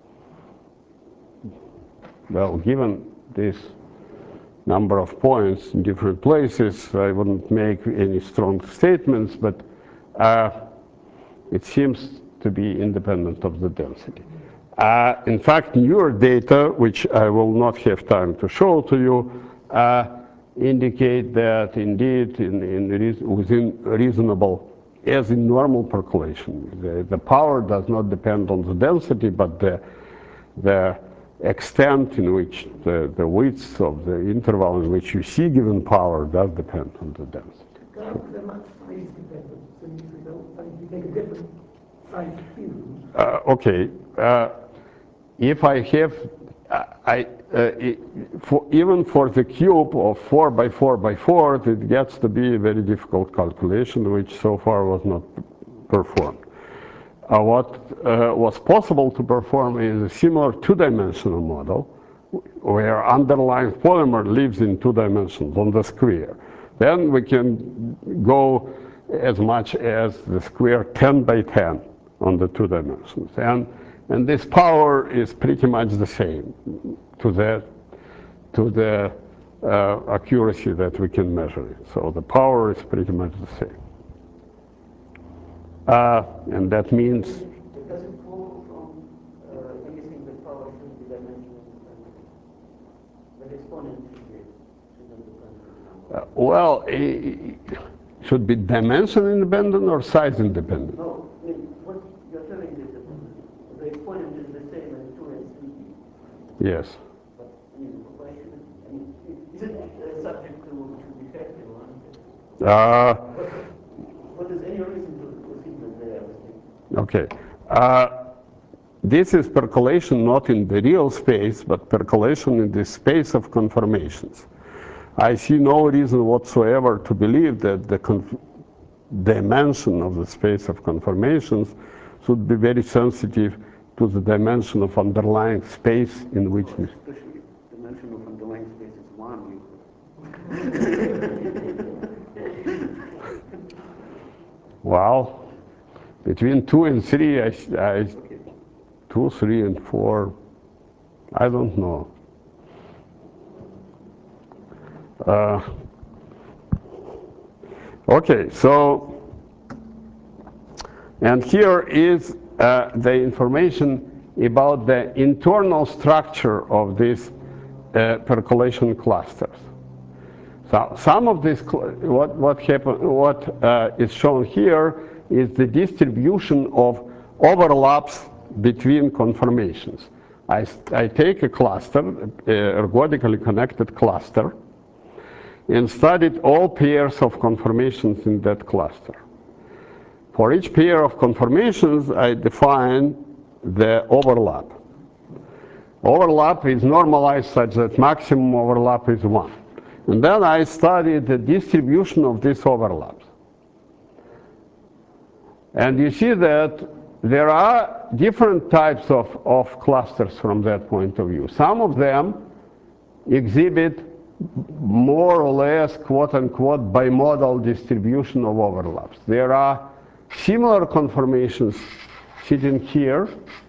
well, given this number of points in different places, I wouldn't make any strong statements, but uh, it seems to be independent of the density. Uh, in fact, newer data, which I will not have time to show to you, uh, indicate that indeed in, in reason, within reasonable, as in normal percolation, the, the power does not depend on the density, but the, the extent in which the, the width of the interval in which you see given power does depend on the density. They're much size dependent, so if you don't, if you take a different size cube. Uh, okay, uh, if I have, uh, I, uh, it, for, even for the cube of four by four by four, it gets to be a very difficult calculation, which so far was not performed. Uh, what uh, was possible to perform is a similar two-dimensional model where underlying polymer lives in two dimensions on the square. Then we can go as much as the square ten by ten on the two dimensions. And, and this power is pretty much the same to the, to the uh, accuracy that we can measure it. So the power is pretty much the same. Uh, and that means Does it follow from uh, anything that power should be dimensional and the exponent should be? Uh, well, it should be dimension independent or size independent? No, I mean, what you're telling is that the exponent is the same as two and three. Yes. But, I mean, why should it, I mean, isn't it uh, subject to, to defective one? Uh, What is any reason to, to think that they are the same? okay. Uh, this is percolation not in the real space, but percolation in the space of conformations. I see no reason whatsoever to believe that the dimension of the space of conformations should be very sensitive to the dimension of underlying space in which this. Especially if the dimension of underlying space is one. Well, between two and three, I, I, two, three, and four, I don't know. Uh, okay, so, and here is uh, the information about the internal structure of these uh, percolation clusters. So some of this, what what happen, what uh, is shown here is the distribution of overlaps between conformations. I, I take a cluster, a ergodically connected cluster, and studied all pairs of conformations in that cluster. For each pair of conformations, I define the overlap. Overlap is normalized such that maximum overlap is one. And then I studied the distribution of these overlaps. And you see that there are different types of, of clusters from that point of view. Some of them exhibit more or less, quote unquote, bimodal distribution of overlaps. There are similar conformations sitting here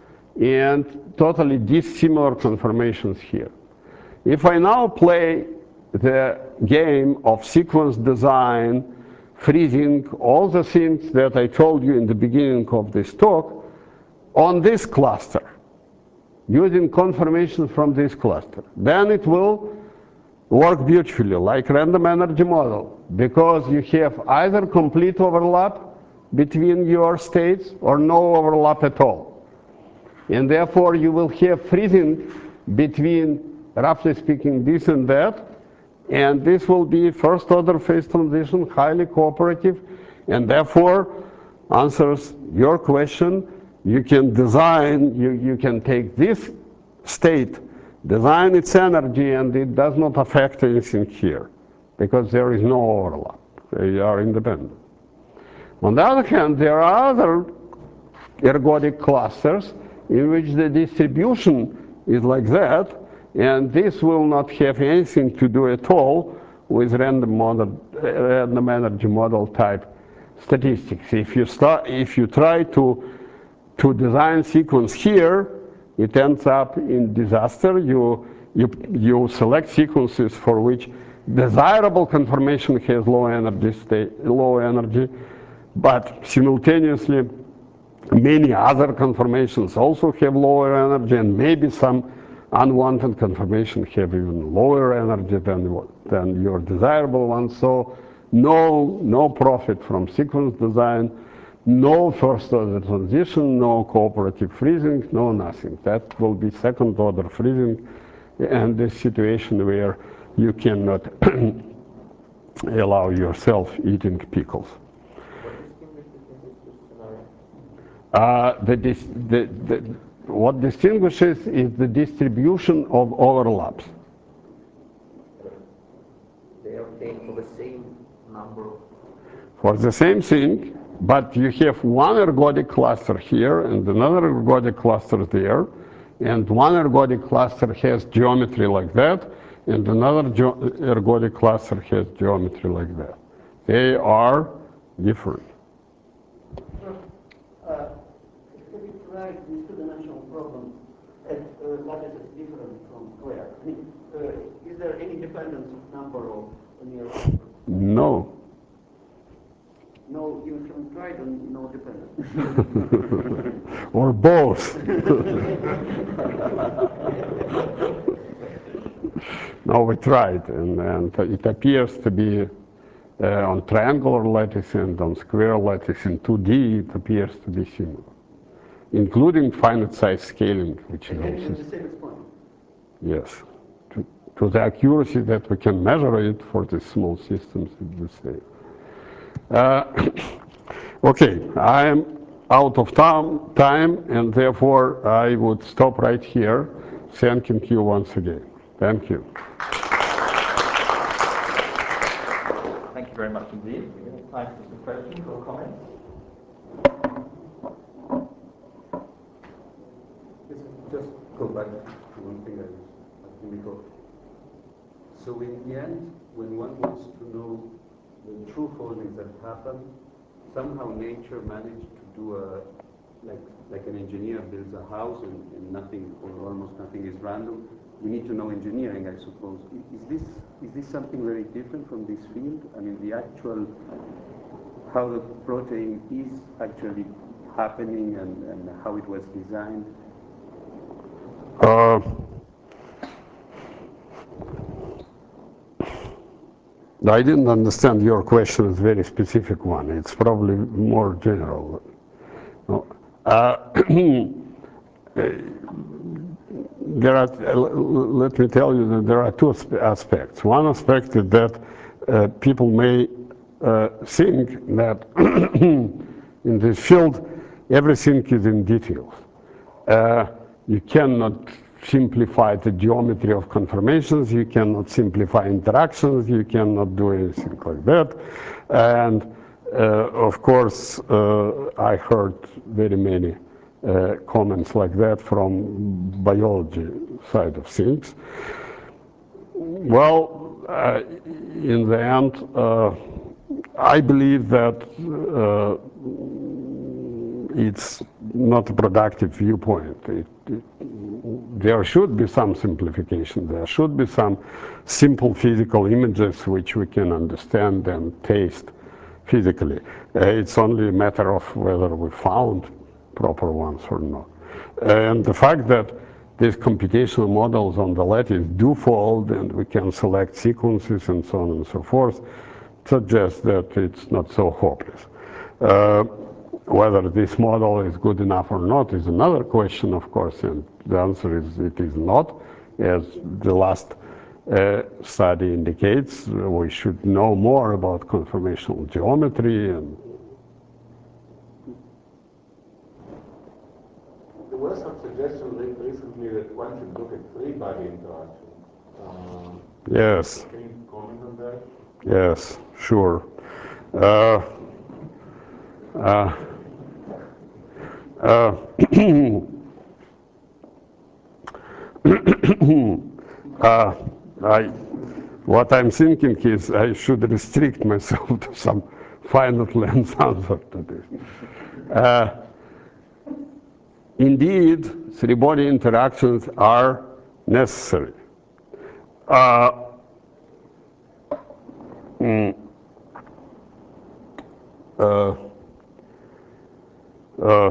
and totally dissimilar conformations here. If I now play the game of sequence design, freezing, all the things that I told you in the beginning of this talk on this cluster, using conformations from this cluster, then it will work beautifully like random energy model, because you have either complete overlap between your states or no overlap at all. And therefore you will have freezing between, roughly speaking, this and that, and this will be first order phase transition, highly cooperative, and therefore answers your question. You can design, you, you can take this state, design its energy, and it does not affect anything here because there is no overlap. They are independent. On the other hand, there are other ergodic clusters in which the distribution is like that, and this will not have anything to do at all with random model, random energy model type statistics. If you start, if you try to to design sequence here, it ends up in disaster. You you you select sequences for which desirable conformation has low energy state, low energy, but simultaneously many other conformations also have lower energy, and maybe some unwanted conformations have even lower energy than, than your desirable ones. So no, no profit from sequence design, no first order transition, no cooperative freezing, no nothing. That will be second order freezing, and this situation where you cannot allow yourself eating pickles. Uh, the, the, the, what distinguishes is the distribution of overlaps. They are obtained for the same number of... For the same thing, but you have one ergodic cluster here and another ergodic cluster there, and one ergodic cluster has geometry like that, and another ergodic cluster has geometry like that. They are different. Uh, if we try these two-dimensional problems at uh, lattices different from square, I mean, uh, is there any dependence of number of linear numbers? No. No, you haven't tried and no dependence. Or both. No, we tried, and, and it appears to be uh, on triangular lattice and on square lattice in two D, it appears to be similar, including finite size scaling, which is And also, the same exponent. yes. To, to the accuracy that we can measure it for the small systems, it's the same. Uh, okay, I am out of time, time, and therefore I would stop right here, thanking you once again. Thank you. Thank you very much indeed. We have time for some questions or comments. Just go back to one thing I was asking before. So in the end, when one wants to know the true foldings that happen, somehow nature managed to do a, like, like an engineer builds a house and, and nothing, or almost nothing is random. We need to know engineering, I suppose. Is this, is this something very different from this field? I mean, the actual, how the protein is actually happening and, and how it was designed? Uh, I didn't understand your question. It's a very specific one. It's probably more general. No. Uh, there are, uh, let me tell you that there are two aspects. One aspect is that uh, people may uh, think that in this field everything is in details. Uh, you cannot simplify the geometry of conformations, you cannot simplify interactions, you cannot do anything like that. And uh, of course, uh, I heard very many uh, comments like that from biology side of things. Well, uh, in the end, uh, I believe that uh, it's not a productive viewpoint. It, it, there should be some simplification. There should be some simple physical images which we can understand and taste physically. Uh, it's only a matter of whether we found proper ones or not. And the fact that these computational models on the lattice do fold and we can select sequences and so on and so forth suggests that it's not so hopeless. Uh, Whether this model is good enough or not is another question, of course, and the answer is it is not. As the last uh, study indicates, we should know more about conformational geometry. And there were some suggestions recently that one should look at three-body interactions. Um, yes. Can you comment on that? Yes, sure. Uh, uh, Uh, uh, I, what I'm thinking is I should restrict myself to some finite length answer to this. Uh, indeed, three-body interactions are necessary. Uh, mm, uh, uh,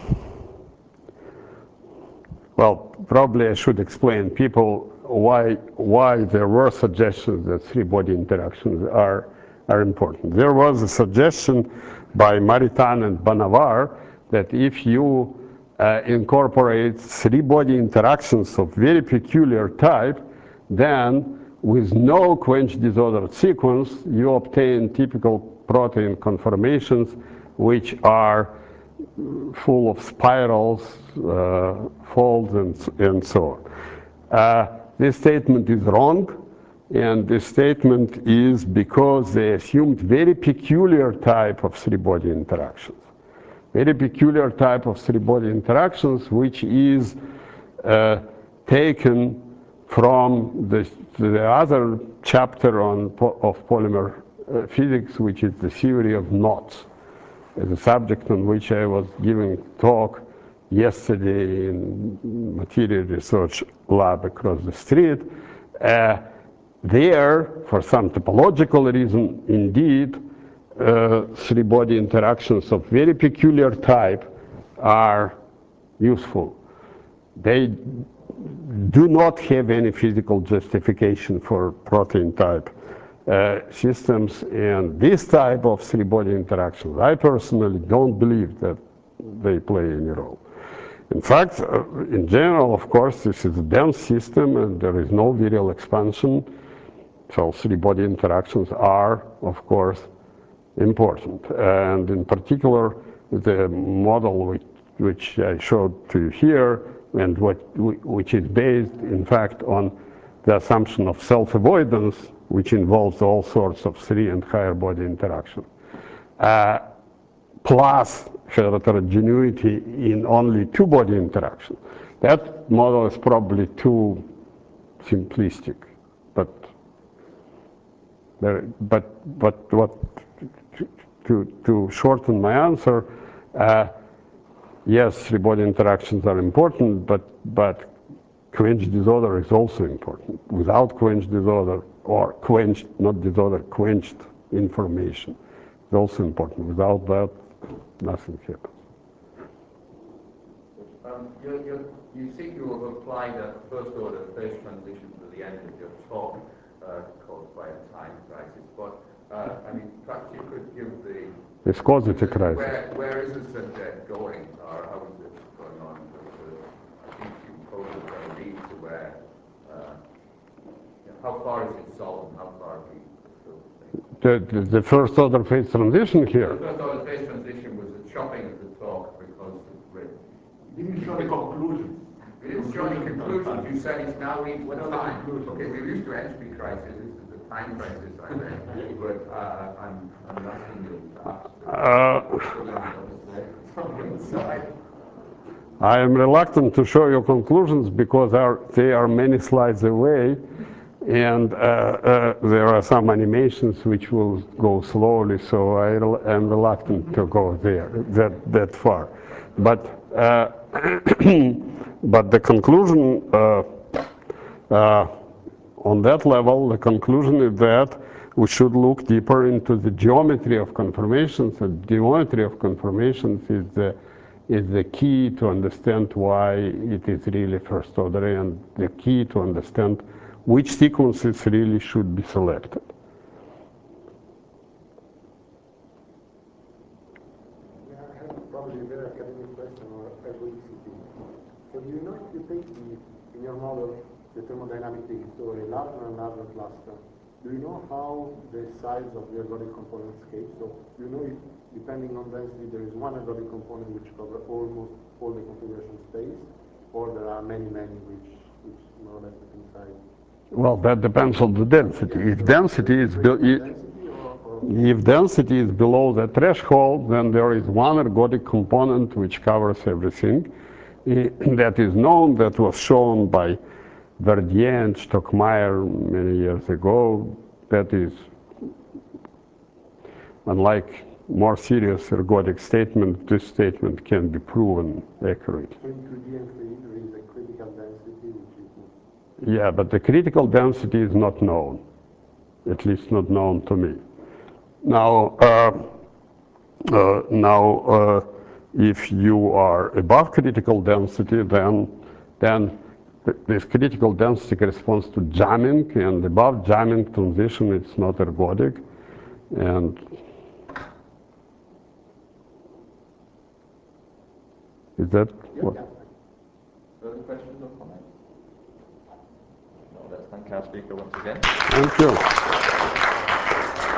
Well, probably I should explain people why why there were suggestions that three-body interactions are are important. There was a suggestion by Maritain and Banavar that if you uh, incorporate three-body interactions of very peculiar type, then with no quench disordered sequence, you obtain typical protein conformations which are full of spirals, uh, folds, and, and so on. Uh, this statement is wrong, and this statement is because they assumed very peculiar type of three-body interactions. Very peculiar type of three-body interactions, which is uh, taken from the, the other chapter on po of polymer uh, physics, which is the theory of knots. As a subject on which I was giving talk yesterday in material research lab across the street. Uh, there, for some topological reason, indeed, uh, three-body interactions of very peculiar type are useful. They do not have any physical justification for protein type uh, systems, and this type of three-body interactions, I personally don't believe that they play any role. In fact, uh, in general, of course, this is a dense system and there is no virial expansion, so three-body interactions are, of course, important. And in particular, the model which, which I showed to you here, and what, which is based, in fact, on the assumption of self-avoidance, which involves all sorts of three and higher body interaction, uh, plus heterogeneity in only two-body interaction. That model is probably too simplistic, but there, but but what to, to, to shorten my answer, uh, yes, three-body interactions are important, but but quench disorder is also important. Without quench disorder, or quenched, not disorder, quenched information is also important. Without that, nothing happens. Um, you're, you're, you seem to have applied a first-order phase transition to the end of your talk, uh, caused by a time crisis. But uh, I mean, perhaps you could give the It's caused a crisis. Where, where is the subject going, or how is it going on? Because I think you posed a very lead to where. Uh, you know, how far is it solved, and how far are we? The, the, the first order phase transition here. The first order phase transition was the chopping of the talk because of Rick. You didn't show the conclusion. We didn't show any conclusions. You said it's now reached what time? Okay, we're used to entropy crisis. This is the time crisis, I think. But uh, I'm, I'm asking you. Uh, I am reluctant to show you conclusions because are, they are many slides away. And uh, uh, there are some animations which will go slowly, so I am reluctant to go there that that far. But uh, but the conclusion uh, uh, on that level, the conclusion is that we should look deeper into the geometry of conformations. And geometry of conformations is the is the key to understand why it is really first order, and the key to understand which sequences really should be selected. Yeah, I have probably a very academic question or ergodicity. So do you know if you take the, in your model, the thermodynamic thing, so a larger and larger cluster, do you know how the size of the ergodic component scales? So do you know if, depending on density, there is one ergodic component which covers almost all the configuration space, or there are many, many which, which more or less the same size? Well, that depends on the density. If density is if density is below the threshold, then there is one ergodic component which covers everything. That is known. That was shown by Verdier and Stockmeyer many years ago. That is, unlike more serious ergodic statement, this statement can be proven accurate. So in two D and three D, there is a critical density which is. Yeah, but the critical density is not known, at least not known to me. Now, uh, uh, now, uh, if you are above critical density, then then th this critical density corresponds to jamming, and above jamming transition, it's not ergodic, and is that what? Further questions or comments? No, let's thank our speaker once again. Thank you.